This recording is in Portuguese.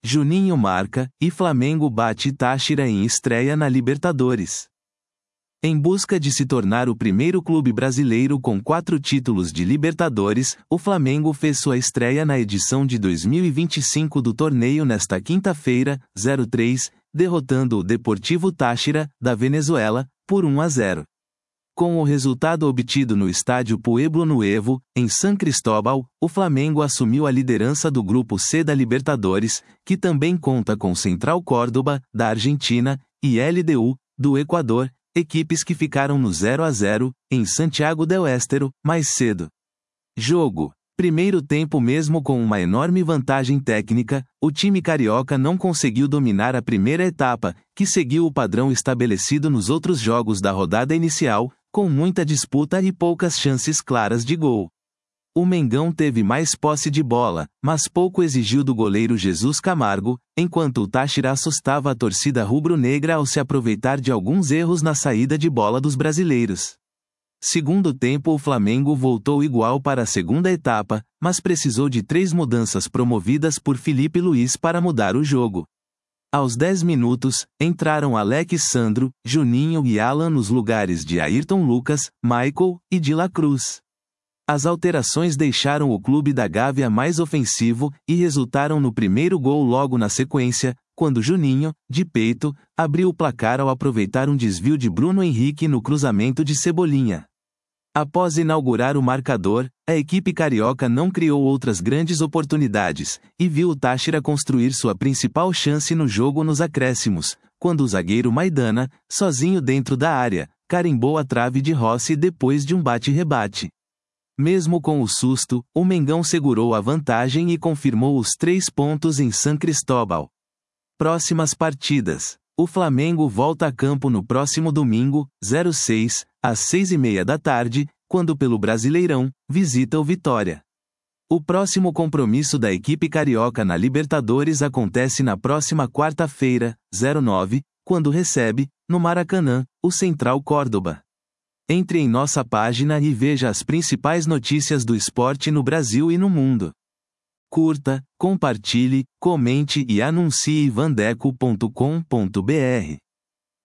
Juninho marca, e Flamengo bate Táchira em estreia na Libertadores. Em busca de se tornar o primeiro clube brasileiro com 4 títulos de Libertadores, o Flamengo fez sua estreia na edição de 2025 do torneio nesta quinta-feira, 03, derrotando o Deportivo Táchira, da Venezuela, por 1-0. Com o resultado obtido no estádio Pueblo Nuevo, em San Cristóbal, o Flamengo assumiu a liderança do Grupo C da Libertadores, que também conta com Central Córdoba, da Argentina, e LDU, do Equador, equipes que ficaram no 0-0, em Santiago del Estero, mais cedo. Jogo. Primeiro tempo. Mesmo com uma enorme vantagem técnica, o time carioca não conseguiu dominar a primeira etapa, que seguiu o padrão estabelecido nos outros jogos da rodada inicial, com muita disputa e poucas chances claras de gol. O Mengão teve mais posse de bola, mas pouco exigiu do goleiro Jesus Camargo, enquanto o Táchira assustava a torcida rubro-negra ao se aproveitar de alguns erros na saída de bola dos brasileiros. Segundo tempo. O Flamengo voltou igual para a segunda etapa, mas precisou de 3 mudanças promovidas por Felipe Luiz para mudar o jogo. Aos 10 minutos, entraram Alex Sandro, Juninho e Alan nos lugares de Ayrton Lucas, Michael e De La Cruz. As alterações deixaram o clube da Gávea mais ofensivo e resultaram no primeiro gol logo na sequência, quando Juninho, de peito, abriu o placar ao aproveitar um desvio de Bruno Henrique no cruzamento de Cebolinha. Após inaugurar o marcador, a equipe carioca não criou outras grandes oportunidades, e viu o Táchira construir sua principal chance no jogo nos acréscimos, quando o zagueiro Maidana, sozinho dentro da área, carimbou a trave de Rossi depois de um bate-rebate. Mesmo com o susto, o Mengão segurou a vantagem e confirmou os 3 pontos em San Cristóbal. Próximas partidas. O Flamengo volta a campo no próximo domingo, 06, às 6:30 da tarde, quando pelo Brasileirão, visita o Vitória. O próximo compromisso da equipe carioca na Libertadores acontece na próxima quarta-feira, 09, quando recebe, no Maracanã, o Central Córdoba. Entre em nossa página e veja as principais notícias do esporte no Brasil e no mundo. Curta, compartilhe, comente e anuncie vandeco.com.br.